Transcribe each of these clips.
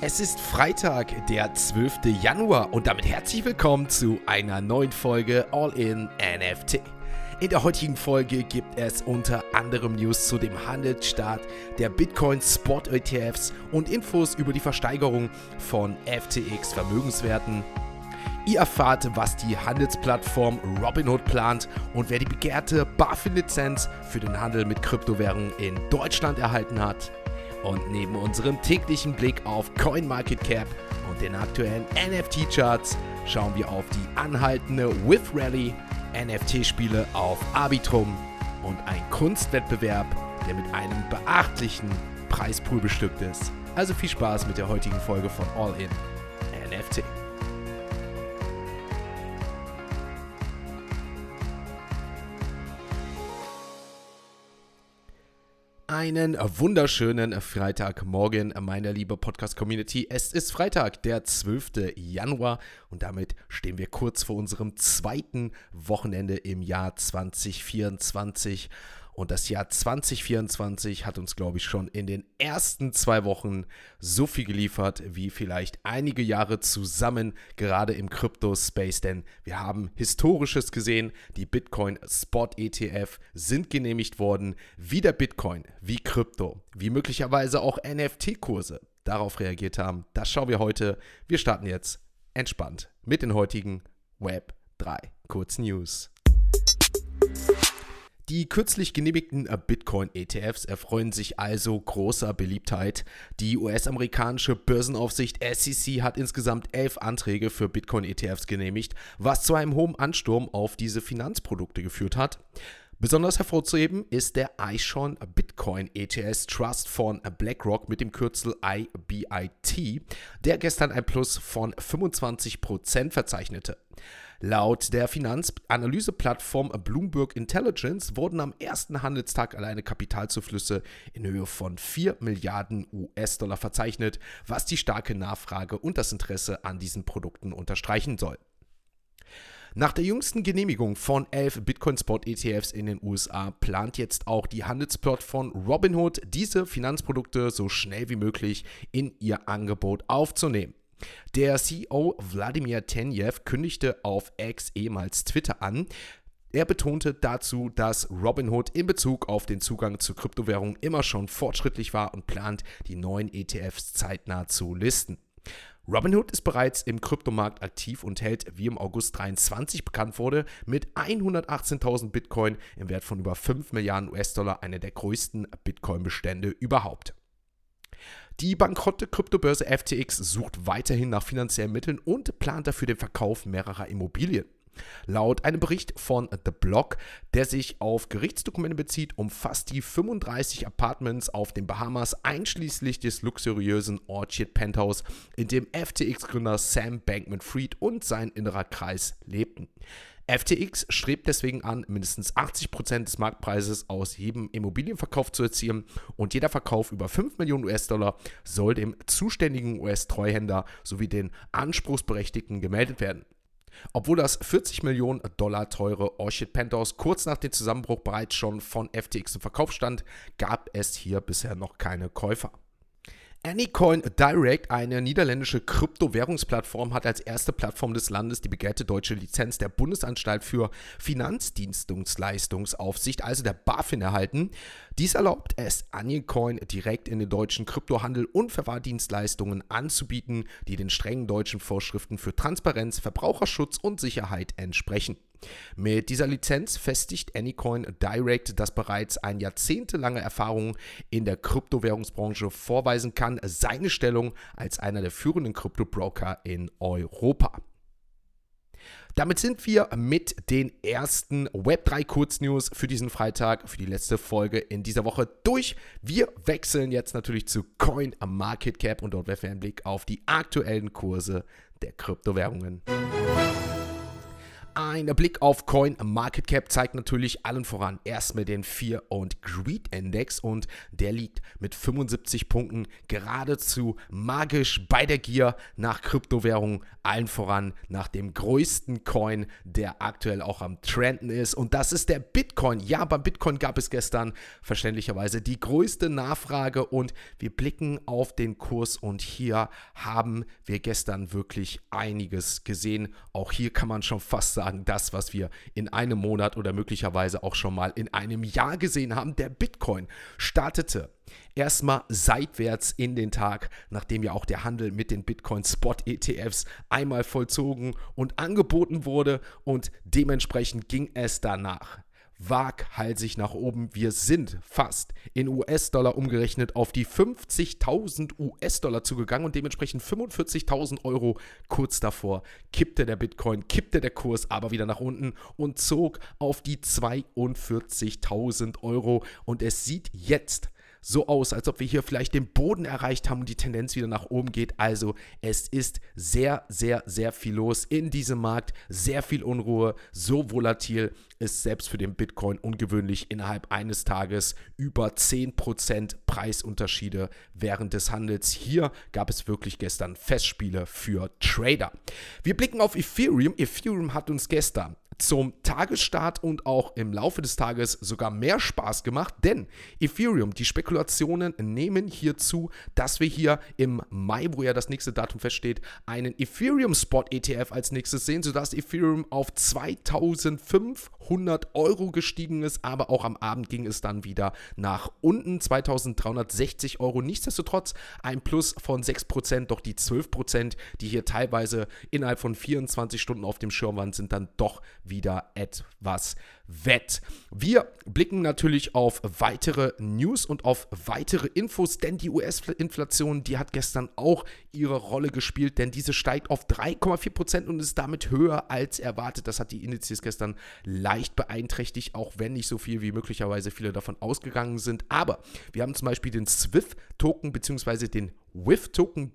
Es ist Freitag, der 12. Januar und damit herzlich willkommen zu einer neuen Folge All in NFT. In der heutigen Folge gibt es unter anderem News zu dem Handelsstart der Bitcoin Spot ETFs und Infos über die Versteigerung von FTX Vermögenswerten. Ihr erfahrt, was die Handelsplattform Robinhood plant und wer die begehrte BaFin-Lizenz für den Handel mit Kryptowährungen in Deutschland erhalten hat. Und neben unserem täglichen Blick auf CoinMarketCap und den aktuellen NFT-Charts schauen wir auf die anhaltende With Rally, NFT-Spiele auf Arbitrum und einen Kunstwettbewerb, der mit einem beachtlichen Preispool bestückt ist. Also viel Spaß mit der heutigen Folge von All in NFT. Einen wunderschönen Freitagmorgen, meine liebe Podcast-Community. Es ist Freitag, der 12. Januar und damit stehen wir kurz vor unserem zweiten Wochenende im Jahr 2024. Und das Jahr 2024 hat uns, glaube ich, schon in den ersten 2 Wochen so viel geliefert wie vielleicht einige Jahre zusammen, gerade im Crypto-Space. Denn wir haben Historisches gesehen, die Bitcoin Spot ETF sind genehmigt worden, wie der Bitcoin, wie Krypto, wie möglicherweise auch NFT-Kurse darauf reagiert haben. Das schauen wir heute. Wir starten jetzt entspannt mit den heutigen Web 3 Kurznews. Die kürzlich genehmigten Bitcoin-ETFs erfreuen sich also großer Beliebtheit. Die US-amerikanische Börsenaufsicht SEC hat insgesamt 11 Anträge für Bitcoin-ETFs genehmigt, was zu einem hohen Ansturm auf diese Finanzprodukte geführt hat. Besonders hervorzuheben ist der iShawn Bitcoin ETF Trust von BlackRock mit dem Kürzel IBIT, der gestern ein Plus von 25% verzeichnete. Laut der Finanzanalyseplattform Bloomberg Intelligence wurden am ersten Handelstag alleine Kapitalzuflüsse in Höhe von 4 Milliarden US-Dollar verzeichnet, was die starke Nachfrage und das Interesse an diesen Produkten unterstreichen soll. Nach der jüngsten Genehmigung von 11 Bitcoin-Spot-ETFs in den USA plant jetzt auch die Handelsplattform Robinhood, diese Finanzprodukte so schnell wie möglich in ihr Angebot aufzunehmen. Der CEO Wladimir Tenjev kündigte auf X, ehemals Twitter, an. Er betonte dazu, dass Robinhood in Bezug auf den Zugang zu Kryptowährungen immer schon fortschrittlich war und plant, die neuen ETFs zeitnah zu listen. Robinhood ist bereits im Kryptomarkt aktiv und hält, wie im August 2023 bekannt wurde, mit 118.000 Bitcoin im Wert von über 5 Milliarden US-Dollar eine der größten Bitcoin-Bestände überhaupt. Die bankrotte Kryptobörse FTX sucht weiterhin nach finanziellen Mitteln und plant dafür den Verkauf mehrerer Immobilien. Laut einem Bericht von The Block, der sich auf Gerichtsdokumente bezieht, umfasst die 35 Apartments auf den Bahamas einschließlich des luxuriösen Orchid Penthouse, in dem FTX-Gründer Sam Bankman-Fried und sein innerer Kreis lebten. FTX strebt deswegen an, mindestens 80% des Marktpreises aus jedem Immobilienverkauf zu erzielen und jeder Verkauf über 5 Millionen US-Dollar soll dem zuständigen US-Treuhänder sowie den Anspruchsberechtigten gemeldet werden. Obwohl das 40 Millionen Dollar teure Orchid Penthouse kurz nach dem Zusammenbruch bereits schon von FTX im Verkauf stand, gab es hier bisher noch keine Käufer. Anycoin Direct, eine niederländische Kryptowährungsplattform, hat als erste Plattform des Landes die begehrte deutsche Lizenz der Bundesanstalt für Finanzdienstleistungsaufsicht, also der BaFin, erhalten. Dies erlaubt es, Anycoin direkt in den deutschen Kryptohandel und Verwahrdienstleistungen anzubieten, die den strengen deutschen Vorschriften für Transparenz, Verbraucherschutz und Sicherheit entsprechen. Mit dieser Lizenz festigt Anycoin Direct, das bereits eine jahrzehntelange Erfahrung in der Kryptowährungsbranche vorweisen kann, seine Stellung als einer der führenden Kryptobroker in Europa. Damit sind wir mit den ersten Web3 Kurznews für diesen Freitag, für die letzte Folge in dieser Woche durch. Wir wechseln jetzt natürlich zu CoinMarketCap und dort werfen wir einen Blick auf die aktuellen Kurse der Kryptowährungen. Ein Blick auf CoinMarketCap zeigt natürlich allen voran erstmal den Fear und Greed Index und der liegt mit 75 Punkten geradezu magisch bei der Gier nach Kryptowährungen, allen voran nach dem größten Coin, der aktuell auch am Trenden ist, und das ist der Bitcoin. Ja, beim Bitcoin gab es gestern verständlicherweise die größte Nachfrage und wir blicken auf den Kurs und hier haben wir gestern wirklich einiges gesehen. Auch hier kann man schon fast sagen, das, was wir in einem Monat oder möglicherweise auch schon mal in einem Jahr gesehen haben. Der Bitcoin startete erstmal seitwärts in den Tag, nachdem ja auch der Handel mit den Bitcoin-Spot-ETFs einmal vollzogen und angeboten wurde, und dementsprechend ging es danach waghalsig nach oben. Wir sind fast in US-Dollar umgerechnet auf die 50.000 US-Dollar zugegangen und dementsprechend 45.000 Euro kurz davor kippte der Bitcoin, kippte der Kurs aber wieder nach unten und zog auf die 42.000 Euro, und es sieht jetzt so aus, als ob wir hier vielleicht den Boden erreicht haben und die Tendenz wieder nach oben geht. Also es ist sehr, sehr, sehr viel los in diesem Markt, sehr viel Unruhe, so volatil ist selbst für den Bitcoin ungewöhnlich, innerhalb eines Tages über 10% Preisunterschiede während des Handels. Hier gab es wirklich gestern Festspiele für Trader. Wir blicken auf Ethereum. Ethereum hat uns gestern zum Tagesstart und auch im Laufe des Tages sogar mehr Spaß gemacht, denn Ethereum, die Spekulationen nehmen hier zu, dass wir hier im Mai, wo ja das nächste Datum feststeht, einen Ethereum Spot ETF als nächstes sehen, sodass Ethereum auf 2.500 Euro gestiegen ist, aber auch am Abend ging es dann wieder nach unten, 2.360 Euro. Nichtsdestotrotz ein Plus von 6%, doch die 12%, die hier teilweise innerhalb von 24 Stunden auf dem Schirm waren, sind dann doch wieder etwas wett. Wir blicken natürlich auf weitere News und auf weitere Infos, denn die US-Inflation, die hat gestern auch ihre Rolle gespielt, denn diese steigt auf 3,4% und ist damit höher als erwartet. Das hat die Indizes gestern leicht beeinträchtigt, auch wenn nicht so viel wie möglicherweise viele davon ausgegangen sind. Aber wir haben zum Beispiel den SWIFT-Token bzw. den WIF-Token,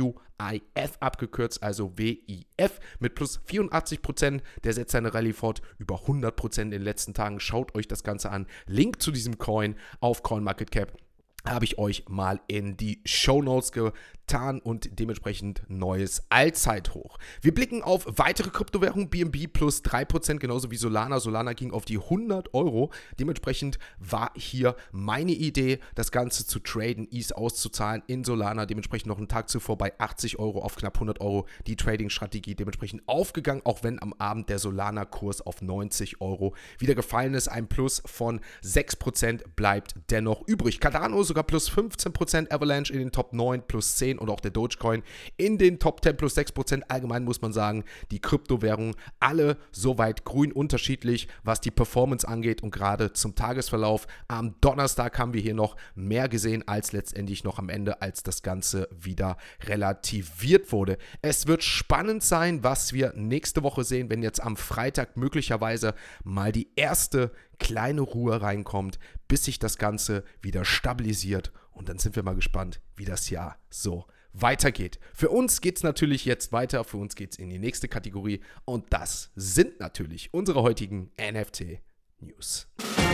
WIF abgekürzt, also WIF, mit plus 84%. Der setzt seine Rallye fort, über 100% in den letzten Tagen. Schaut euch das Ganze an. Link zu diesem Coin auf CoinMarketCap habe ich euch mal in die Shownotes getan und dementsprechend neues Allzeithoch. Wir blicken auf weitere Kryptowährungen, BNB plus 3%, genauso wie Solana. Solana ging auf die 100 Euro. Dementsprechend war hier meine Idee, das Ganze zu traden, ETH auszuzahlen in Solana. Dementsprechend noch einen Tag zuvor bei 80 Euro auf knapp 100 Euro die Trading-Strategie dementsprechend aufgegangen, auch wenn am Abend der Solana-Kurs auf 90 Euro wieder gefallen ist. Ein Plus von 6% bleibt dennoch übrig. Cardano sogar plus 15%, Avalanche in den Top 9 plus 10 und auch der Dogecoin in den Top 10 plus 6%. Allgemein muss man sagen, die Kryptowährungen alle soweit grün unterschiedlich, was die Performance angeht, und gerade zum Tagesverlauf am Donnerstag haben wir hier noch mehr gesehen als letztendlich noch am Ende, als das Ganze wieder relativiert wurde. Es wird spannend sein, was wir nächste Woche sehen, wenn jetzt am Freitag möglicherweise mal die erste kleine Ruhe reinkommt, bis sich das Ganze wieder stabilisiert, und dann sind wir mal gespannt, wie das Jahr so weitergeht. Für uns geht es natürlich jetzt weiter, für uns geht es in die nächste Kategorie, und das sind natürlich unsere heutigen NFT-News.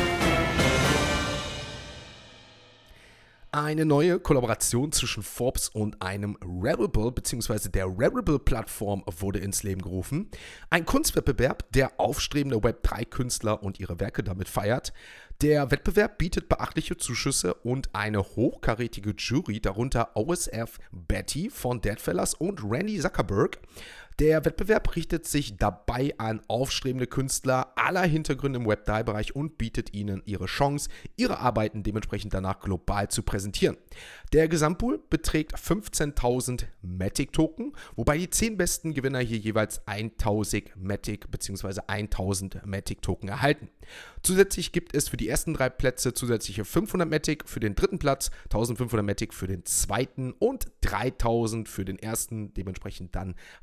Eine neue Kollaboration zwischen Forbes und einem Rarible bzw. der Rarible-Plattform wurde ins Leben gerufen. Ein Kunstwettbewerb, der aufstrebende Web3-Künstler und ihre Werke damit feiert. Der Wettbewerb bietet beachtliche Zuschüsse und eine hochkarätige Jury, darunter OSF Betty von Deadfellas und Randy Zuckerberg. Der Wettbewerb richtet sich dabei an aufstrebende Künstler aller Hintergründe im Web3-Bereich und bietet ihnen ihre Chance, ihre Arbeiten dementsprechend danach global zu präsentieren. Der Gesamtpool beträgt 15.000 Matic-Token, wobei die 10 besten Gewinner hier jeweils 1.000 Matic bzw. 1.000 Matic-Token erhalten. Zusätzlich gibt es für die ersten 3 Plätze zusätzliche 500 Matic, für den dritten Platz 1.500 Matic für den zweiten und 3.000 für den ersten. Dementsprechend dann haben wir die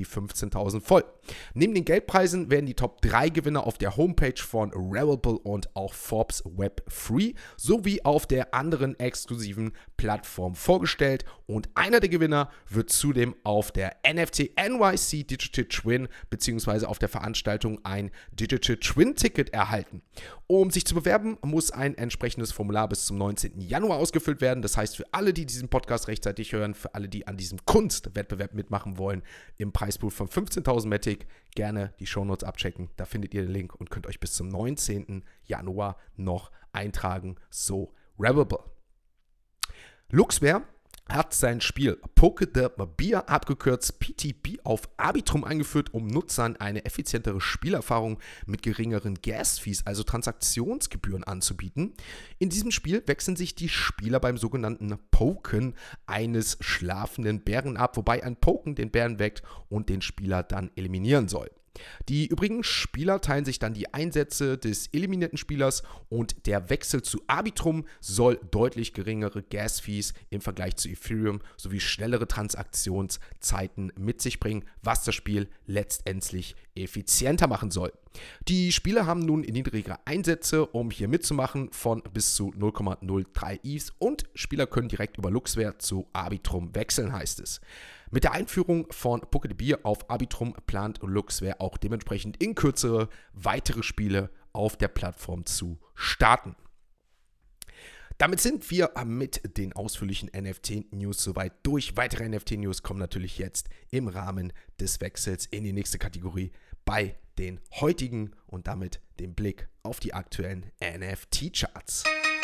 15.000 voll. Neben den Geldpreisen werden die Top 3 Gewinner auf der Homepage von Rarible und auch Forbes Web3 sowie auf der anderen exklusiven Plattform vorgestellt und einer der Gewinner wird zudem auf der NFT NYC Digital Twin bzw. auf der Veranstaltung ein Digital Twin Ticket erhalten. Um sich zu bewerben, muss ein entsprechendes Formular bis zum 19. Januar ausgefüllt werden. Das heißt, für alle, die diesen Podcast rechtzeitig hören, für alle, die an diesem Kunstwettbewerb mitmachen wollen, im Preispool von 15.000 Matic, gerne die Shownotes abchecken. Da findet ihr den Link und könnt euch bis zum 19. Januar noch eintragen. So, Rarible. Luxware hat sein Spiel Poke the Bear, abgekürzt PTB, auf Arbitrum eingeführt, um Nutzern eine effizientere Spielerfahrung mit geringeren Gas-Fees, also Transaktionsgebühren, anzubieten. In diesem Spiel wechseln sich die Spieler beim sogenannten Poken eines schlafenden Bären ab, wobei ein Poken den Bären weckt und den Spieler dann eliminieren soll. Die übrigen Spieler teilen sich dann die Einsätze des eliminierten Spielers und der Wechsel zu Arbitrum soll deutlich geringere Gas-Fees im Vergleich zu Ethereum sowie schnellere Transaktionszeiten mit sich bringen, was das Spiel letztendlich effizienter machen soll. Die Spieler haben nun niedrigere Einsätze, um hier mitzumachen, von bis zu 0,03 ETH und Spieler können direkt über Luxware zu Arbitrum wechseln, heißt es. Mit der Einführung von Poke the Bear auf Arbitrum plant Luxware auch dementsprechend in Kürze weitere Spiele auf der Plattform zu starten. Damit sind wir mit den ausführlichen NFT-News soweit durch. Weitere NFT-News kommen natürlich jetzt im Rahmen des Wechsels in die nächste Kategorie bei den heutigen und damit den Blick auf die aktuellen NFT-Charts.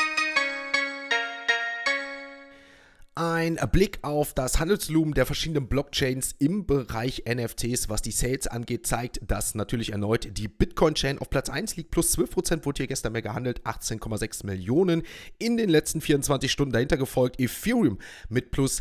Ein Blick auf das Handelsvolumen der verschiedenen Blockchains im Bereich NFTs, was die Sales angeht, zeigt, dass natürlich erneut die Bitcoin-Chain auf Platz 1 liegt. Plus 12% wurde hier gestern mehr gehandelt, 18,6 Millionen in den letzten 24 Stunden. Dahinter gefolgt Ethereum mit plus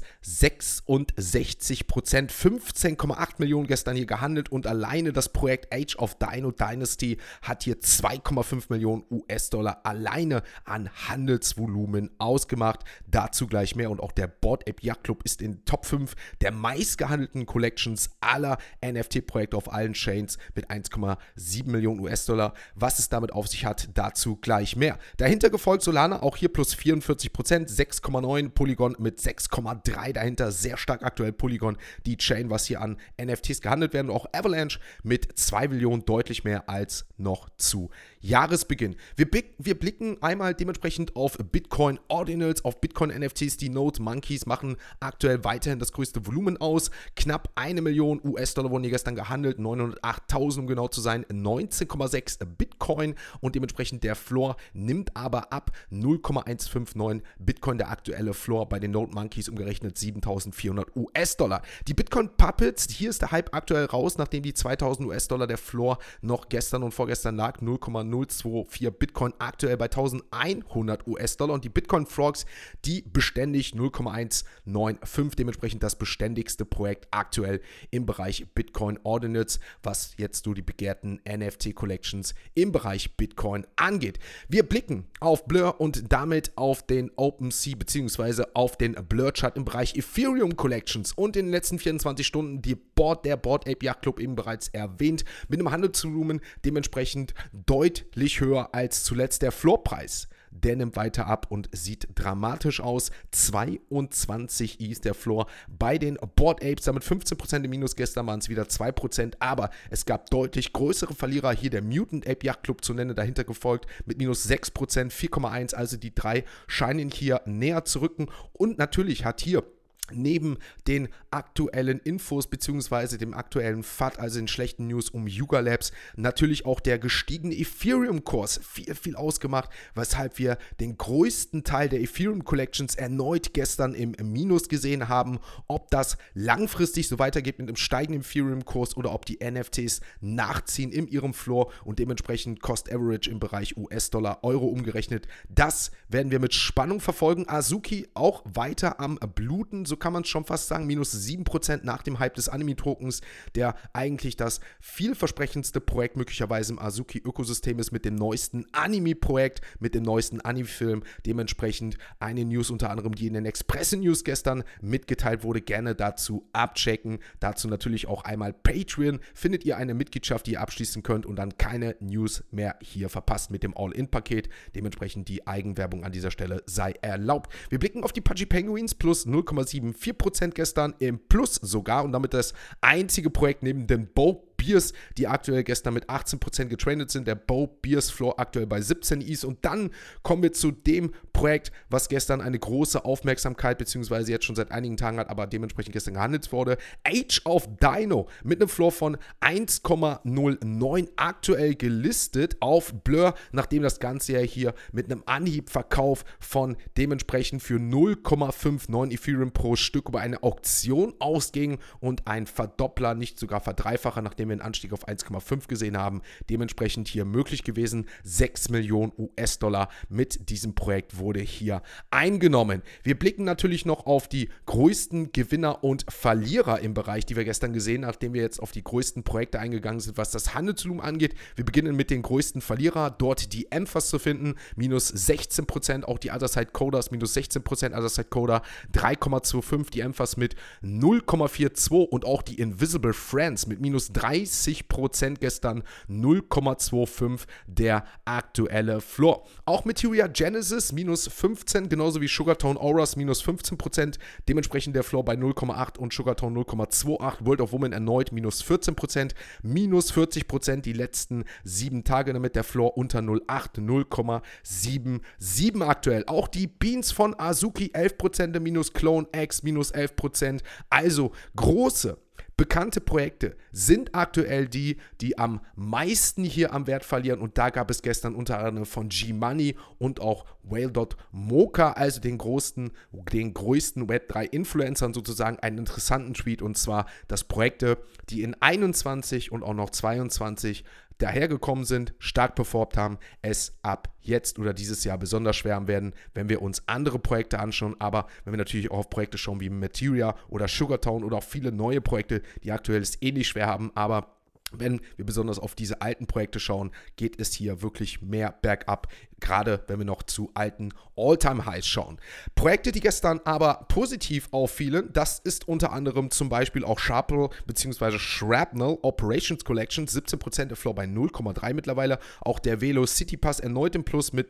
66%, 15,8 Millionen gestern hier gehandelt und alleine das Projekt Age of Dino Dynasty hat hier 2,5 Millionen US-Dollar alleine an Handelsvolumen ausgemacht. Dazu gleich mehr und auch der Bored Ape Yacht Club ist in den Top 5 der meistgehandelten Collections aller NFT-Projekte auf allen Chains mit 1,7 Millionen US-Dollar. Was es damit auf sich hat, dazu gleich mehr. Dahinter gefolgt Solana, auch hier plus 44%, 6,9, Polygon mit 6,3 dahinter, sehr stark aktuell Polygon, die Chain, was hier an NFTs gehandelt werden. Auch Avalanche mit 2 Millionen, deutlich mehr als noch zu Jahresbeginn. Wir blicken einmal dementsprechend auf Bitcoin Ordinals, auf Bitcoin NFTs, die Node Monkeys machen aktuell weiterhin das größte Volumen aus. Knapp 1 Million US-Dollar wurden hier gestern gehandelt, 908.000 um genau zu sein, 19,6 Bitcoin und dementsprechend der Floor nimmt aber ab, 0,159 Bitcoin der aktuelle Floor bei den Node Monkeys, umgerechnet 7.400 US-Dollar. Die Bitcoin Puppets, hier ist der Hype aktuell raus, nachdem die 2.000 US-Dollar der Floor noch gestern und vorgestern lag, 0,024 Bitcoin aktuell bei 1.100 US-Dollar und die Bitcoin Frogs, die beständig 0,195, dementsprechend das beständigste Projekt aktuell im Bereich Bitcoin Ordinals, was jetzt so die begehrten NFT-Collections im Bereich Bitcoin angeht. Wir blicken auf Blur und damit auf den OpenSea bzw. auf den Blur-Chart im Bereich Ethereum Collections und in den letzten 24 Stunden der Bored Ape Yacht Club eben bereits erwähnt, mit einem Handelsvolumen dementsprechend deutlich höher als zuletzt der Floorpreis. Der nimmt weiter ab und sieht dramatisch aus. 22 ist der Floor bei den Bored Apes, damit 15% im Minus. Gestern waren es wieder 2%, aber es gab deutlich größere Verlierer. Hier der Mutant Ape Yacht Club zu nennen, dahinter gefolgt mit minus 6%, 4,1%. Also die drei scheinen hier näher zu rücken. Und natürlich hat hier neben den aktuellen Infos bzw. dem aktuellen FAT, also den schlechten News um Yuga Labs, natürlich auch der gestiegene Ethereum-Kurs viel ausgemacht, weshalb wir den größten Teil der Ethereum Collections erneut gestern im Minus gesehen haben. Ob das langfristig so weitergeht mit einem steigenden Ethereum-Kurs oder ob die NFTs nachziehen in ihrem Floor und dementsprechend Cost Average im Bereich US-Dollar, Euro umgerechnet, das werden wir mit Spannung verfolgen. Azuki auch weiter am Bluten, so kann man es schon fast sagen, minus 7% nach dem Hype des Anime-Tokens, der eigentlich das vielversprechendste Projekt möglicherweise im Azuki-Ökosystem ist mit dem neuesten Anime-Projekt, mit dem neuesten Anime-Film. Dementsprechend eine News unter anderem, die in den Express-News gestern mitgeteilt wurde, gerne dazu abchecken. Dazu natürlich auch einmal Patreon. Findet ihr eine Mitgliedschaft, die ihr abschließen könnt und dann keine News mehr hier verpasst mit dem All-In-Paket. Dementsprechend die Eigenwerbung an dieser Stelle sei erlaubt. Wir blicken auf die Pudgy Penguins plus 0,74% gestern im Plus sogar und damit das einzige Projekt neben den Bo Beers, die aktuell gestern mit 18% getradet sind. Der Bo Beers Floor aktuell bei 17 Is. Und dann kommen wir zu dem Projekt, was gestern eine große Aufmerksamkeit, beziehungsweise jetzt schon seit einigen Tagen hat, aber dementsprechend gestern gehandelt wurde. Age of Dino mit einem Floor von 1,09 aktuell gelistet auf Blur, nachdem das Ganze ja hier mit einem Anhiebverkauf von dementsprechend für 0,59 Ethereum pro Stück über eine Auktion ausging und ein Verdoppler, nicht sogar Verdreifacher, nachdem wir einen Anstieg auf 1,5 gesehen haben, dementsprechend hier möglich gewesen. 6 Millionen US-Dollar mit diesem Projekt wurde hier eingenommen. Wir blicken natürlich noch auf die größten Gewinner und Verlierer im Bereich, die wir gestern gesehen haben, nachdem wir jetzt auf die größten Projekte eingegangen sind, was das Handelsvolumen angeht. Wir beginnen mit den größten Verlierer, dort die Emphas zu finden, minus 16%, auch die Otherside Coders, minus 16%, Otherside Coder 3,25, die Emphas mit 0,42 und auch die Invisible Friends mit minus 30% gestern 0,25 der aktuelle Floor. Auch Materia Genesis minus 15, genauso wie Sugartone Auras minus 15%, dementsprechend der Floor bei 0,8 und Sugartone 0,28. World of Woman erneut minus 14%, minus 40% die letzten 7 Tage, damit der Floor unter 0,8, 0,77 aktuell. Auch die Beans von Azuki 11%, minus Clone X minus 11%, also große bekannte Projekte sind aktuell die am meisten hier am Wert verlieren und da gab es gestern unter anderem von G-Money und auch Whale.Mocha, also den größten Web3-Influencern sozusagen, einen interessanten Tweet und zwar, dass Projekte, die in 21 und auch noch 22 dahergekommen sind, stark performt haben, es ab jetzt oder dieses Jahr besonders schwer haben werden, wenn wir uns andere Projekte anschauen, aber wenn wir natürlich auch auf Projekte schauen wie Materia oder Sugartone oder auch viele neue Projekte, die aktuell es ähnlich schwer haben, aber wenn wir besonders auf diese alten Projekte schauen, geht es hier wirklich mehr bergab, gerade wenn wir noch zu alten All-Time-Highs schauen. Projekte, die gestern aber positiv auffielen, das ist unter anderem zum Beispiel auch Shrapnel bzw. Shrapnel Operations Collection, 17% der Floor bei 0,3 mittlerweile. Auch der Velo City Pass erneut im Plus mit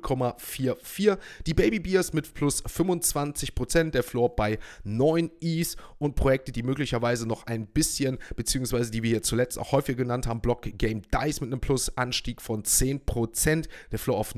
0,44. Die Baby Beers mit plus 25%, der Floor bei 9 Is und Projekte, die möglicherweise noch ein bisschen, beziehungsweise die wir hier zuletzt auch häufig genannt haben, Block Game Dice mit einem Plus-Anstieg von 10%, der Floor auf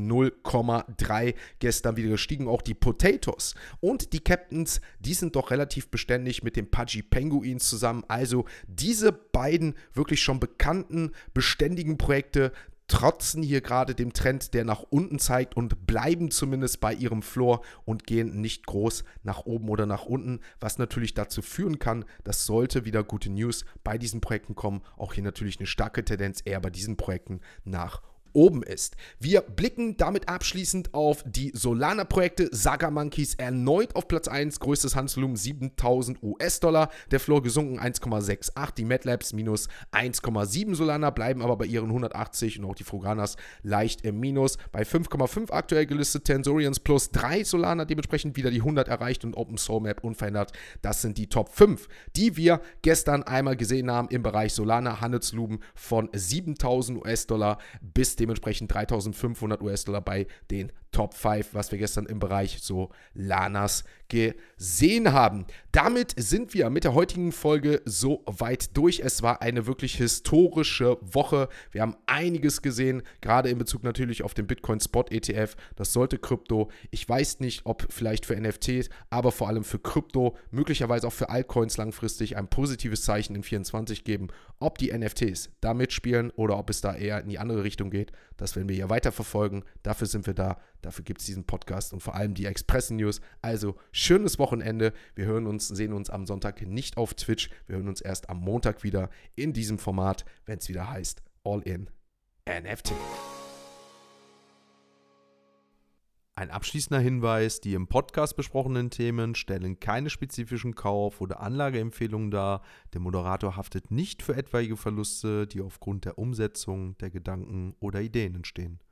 0,3 gestern wieder gestiegen. Auch die Potatoes und die Captains, die sind doch relativ beständig mit den Pudgy Penguins zusammen. Also diese beiden wirklich schon bekannten, beständigen Projekte trotzen hier gerade dem Trend, der nach unten zeigt und bleiben zumindest bei ihrem Floor und gehen nicht groß nach oben oder nach unten, was natürlich dazu führen kann, dass sollte wieder gute News bei diesen Projekten kommen, auch hier natürlich eine starke Tendenz eher bei diesen Projekten nach oben ist. Wir blicken damit abschließend auf die Solana-Projekte. Saga Monkeys erneut auf Platz 1, größtes Handelsvolumen 7.000 US-Dollar, der Floor gesunken 1,68, die MATLabs minus 1,7 Solana, bleiben aber bei ihren 180 und auch die Froganas leicht im Minus. Bei 5,5 aktuell gelistet, Tensorians plus 3 Solana, dementsprechend wieder die 100 erreicht und Open Soul Map unverändert. Das sind die Top 5, die wir gestern einmal gesehen haben im Bereich Solana, Handelsvolumen von 7.000 US-Dollar bis dementsprechend 3.500 US-Dollar bei den Top 5, was wir gestern im Bereich Solanas gesehen haben. Damit sind wir mit der heutigen Folge so weit durch. Es war eine wirklich historische Woche. Wir haben einiges gesehen, gerade in Bezug natürlich auf den Bitcoin Spot ETF. Das sollte Krypto, ich weiß nicht, ob vielleicht für NFTs, aber vor allem für Krypto, möglicherweise auch für Altcoins langfristig ein positives Zeichen in 24 geben. Ob die NFTs da mitspielen oder ob es da eher in die andere Richtung geht, das werden wir hier weiter verfolgen. Dafür sind wir da. Dafür gibt es diesen Podcast und vor allem die Express-News. Also schönes Wochenende. Wir sehen uns am Sonntag nicht auf Twitch. Wir hören uns erst am Montag wieder in diesem Format, wenn es wieder heißt All in NFT. Ein abschließender Hinweis: Die im Podcast besprochenen Themen stellen keine spezifischen Kauf- oder Anlageempfehlungen dar. Der Moderator haftet nicht für etwaige Verluste, die aufgrund der Umsetzung der Gedanken oder Ideen entstehen.